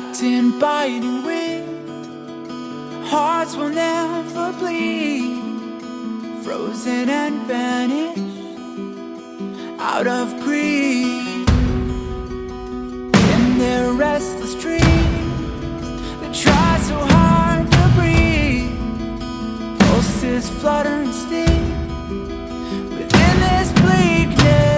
locked in biting wind. Hearts will never bleed, frozen and banished out of greed. In their restless dreams, they try so hard to breathe. Pulses flutter and sting within this bleakness.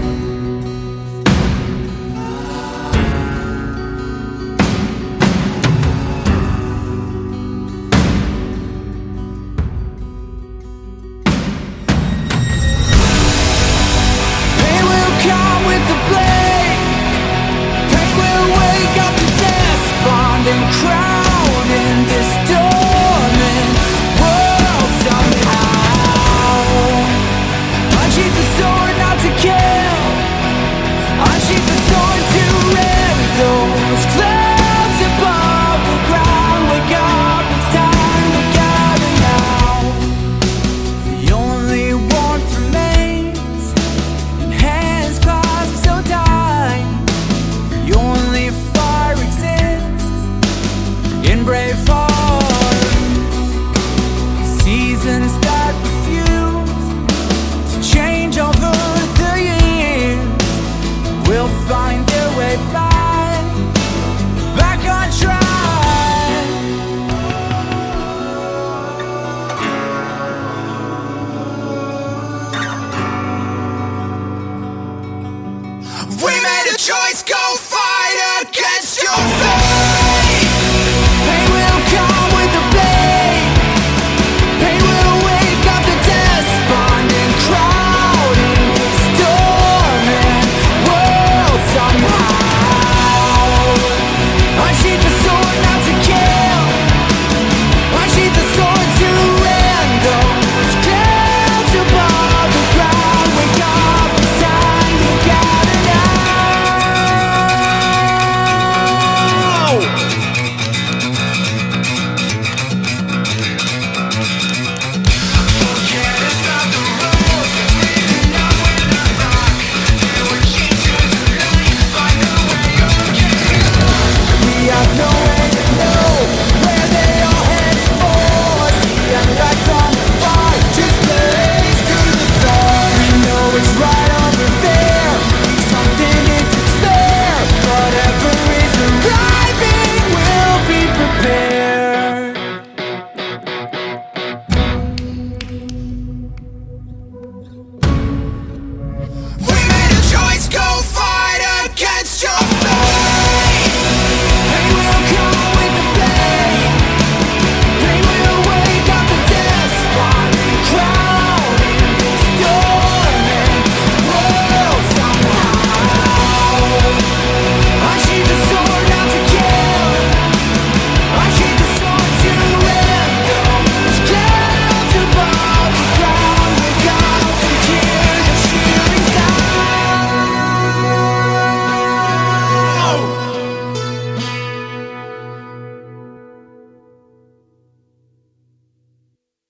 Brave hearts, seasons that refuse to change over the years will find their way back on track. We made a choice, go